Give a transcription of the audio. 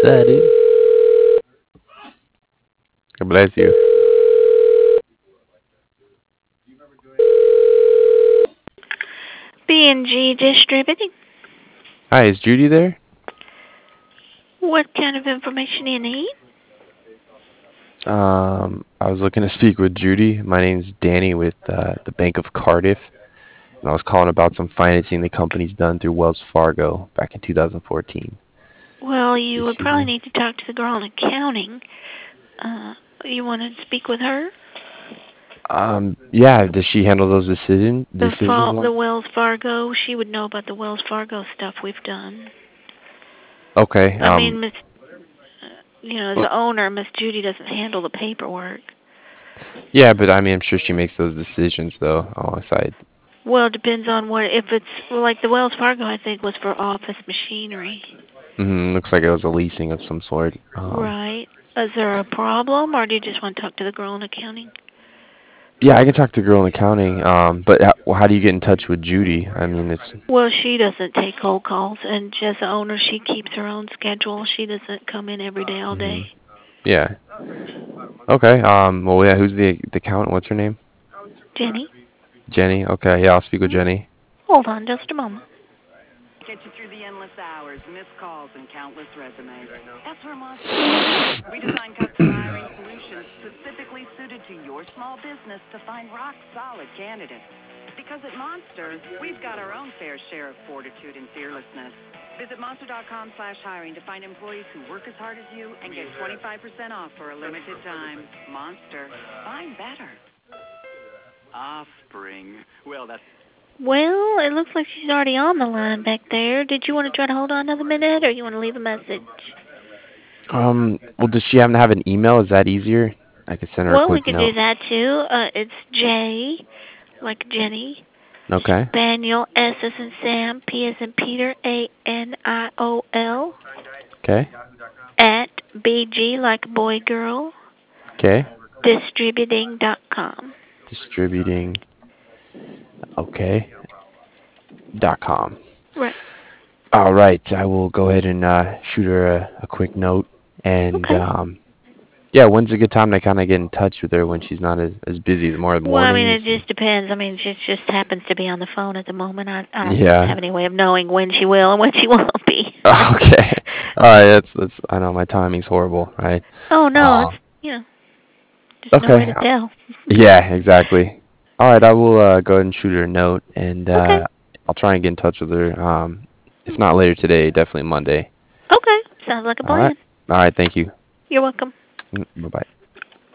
up, dude? God bless you. B&G Distributing. Hi, is Judy there? What kind of information do you need? I was looking to speak with Judy. My name's Danny with the Bank of Cardiff, and I was calling about some financing the company's done through Wells Fargo back in 2014. Well, you Is would she probably there? need to talk to the girl in accounting. You want to speak with her? Yeah, does she handle those decisions The on? Wells Fargo. She would know about the Wells Fargo stuff we've done. Okay. I mean, as Well, the owner, Miss Judy doesn't handle the paperwork. yeah, but I mean, I'm sure she makes those decisions though, alongside. Well, it depends on what. If it's like the Wells Fargo, I think was for office machinery. Looks like it was a leasing of some sort. Right. Is there a problem, or do you just want to talk to the girl in accounting? Yeah, I can talk to the girl in accounting. But how do you get in touch with Judy? I mean, it's. Well, she doesn't take cold calls, and as the owner, she keeps her own schedule. She doesn't come in every day, all day. Yeah. Okay. Well, yeah. Who's the accountant? What's her name? Jenny, Jenny. Okay. Yeah, I'll speak with Jenny. hold on just a moment. Get you through the endless hours, missed calls, and countless resumes. That's where Monster. We design custom hiring solutions specifically suited to your small business to find rock-solid candidates. Because at Monster, we've got our own fair share of fortitude and fearlessness. Visit monster.com/hiring to find employees who work as hard as you and get 25% off for a limited time. Monster. Find better. Offspring. Well, that's Well, it looks like she's already on the line back there. Did you want to try to hold on another minute, or you want to leave a message? Well, does she happen to have an email? Is that easier? I could send her a Well, we quick could do note. that too. It's J, like Jenny, Okay. Spaniel, S as in Sam, P as in Peter, ANIOL, Okay. at BG, like boy, girl, Okay. distributing.com. Distributing. Okay. .com. Right. All right. I will go ahead and shoot her a quick note. And Okay. yeah, when's a good time to kind of get in touch with her when she's not as busy? The more Well, I mean, it mornings. just depends. I mean, she just happens to be on the phone at the moment. I don't Yeah. have any way of knowing when she will and when she won't be. Okay. All right. That's. I know my timing's horrible, right? Oh, no, Um. it's, just no way Okay. to tell. Yeah. Exactly. All right. I will go ahead and shoot her a note, and Okay. I'll try and get in touch with her. If not later today, definitely Monday. Okay. Sounds like a All right. plan. All right. Thank you. You're welcome. Bye bye.